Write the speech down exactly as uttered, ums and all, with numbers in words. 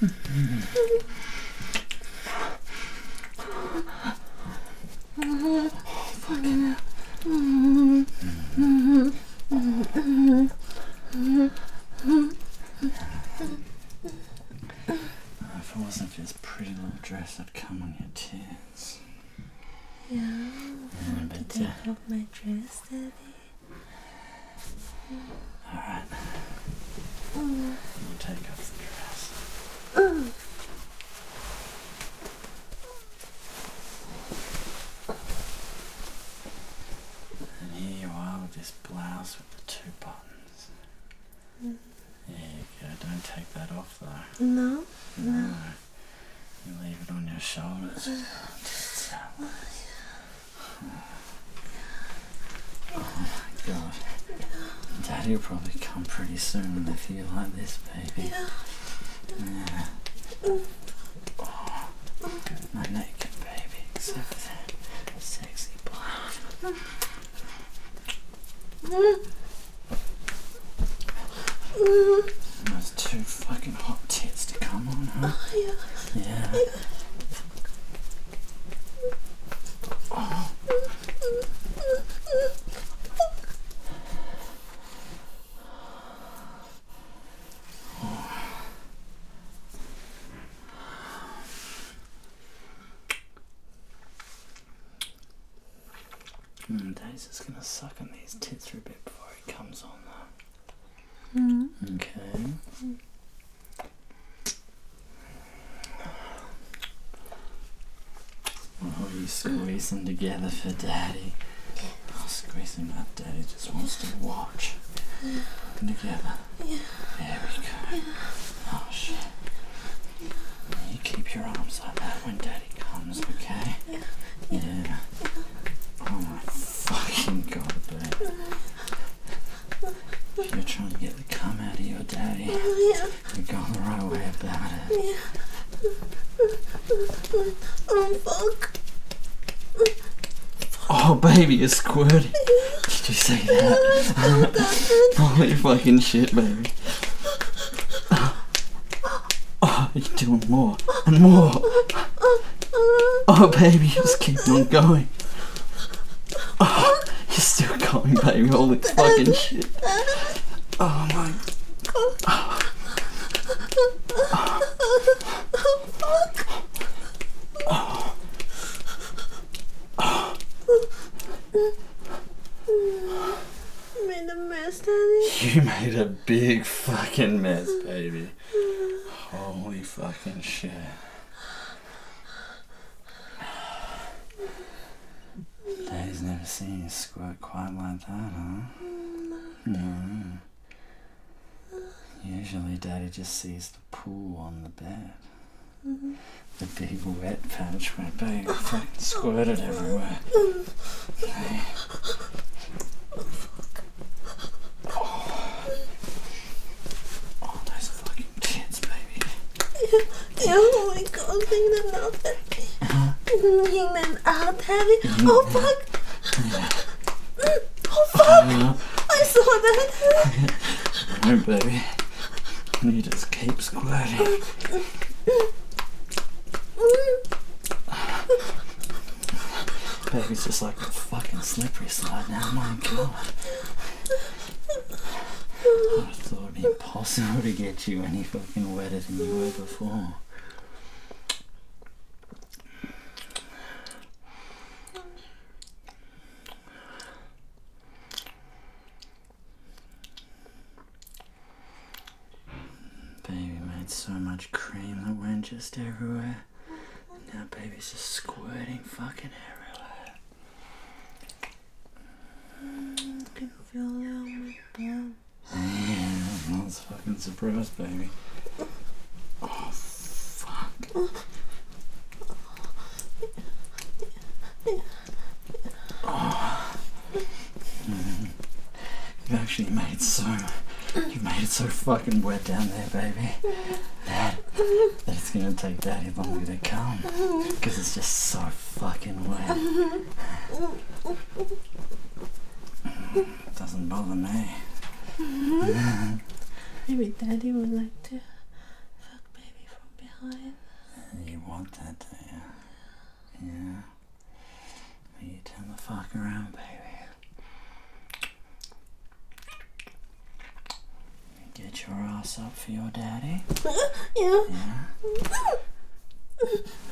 Fucking hell. If it wasn't for this pretty little dress, I'd come on your tits. Yeah, Yeah, want but to take uh, off my dress, Daddy? alright. Mm. You take off the dress. Mm. And here you are with this blouse with the two buttons. Mm. There you go. Don't take that off though. No? No. No. You leave it on your shoulders. Just that way. Oh my god. Daddy will probably come pretty soon when they feel like this, baby. Yeah. Yeah. Oh, my naked baby, except for that sexy blood. Mm. Mm. Those two fucking hot tits to come on, huh? Oh, yeah. Yeah. Oh. Mm, Dave's just gonna suck on these tits for a bit before he comes on though. Mm. Okay. Oh, you squeeze them together for Daddy. Oh, squeeze them up, Daddy just wants to watch. Put them together. Yeah. There we go. Oh shit. You keep your arms like that when Daddy comes, okay? Yeah. Yeah. Oh my fucking god, babe. If you're trying to get the cum out of your daddy, Oh, yeah. you're going the right way about it. Yeah. Oh, fuck. Oh, baby, you're squirting. Did you see that? Holy fucking shit, baby. Oh, you're doing more and more. Oh, baby, just keep on going. Oh, you're still going, baby. Holy fucking shit. Oh, my. Oh. Oh. Oh. You made a mess, Daddy. You made a big fucking mess, baby. Holy fucking shit. Daddy's never seen you squirt quite like that, huh? No. Usually Daddy just sees the pool on the bed. Mm-hmm. The big wet patch where baby fucking squirted everywhere. Hey. Oh. Oh, those fucking tits, baby. Yeah, yeah, oh my god, bring them out, Daddy. Huh? Bring them out, Daddy. Mm. Oh, fuck. Yeah. Oh, fuck. Oh, I saw that. no, baby. You just keep squirting. Baby's just like a fucking slippery slide now, my god. I thought it'd be impossible to get you any fucking wetter than you were before. Baby made so much cream that went just everywhere. Now baby's just squirting fucking everywhere. Mm, I can feel it on my bum. Yeah, I was fucking surprised, baby. Oh, fuck. Oh. Mm. You've actually made so, you've made it so fucking wet down there, baby, that, that it's gonna take Daddy longer to come, because it's just so fucking wet. Doesn't bother me. Maybe Daddy would like to fuck baby from fine. You want that, do you? Yeah. Well, you turn the fuck around, baby. Get your ass up for your daddy. Yeah. Yeah.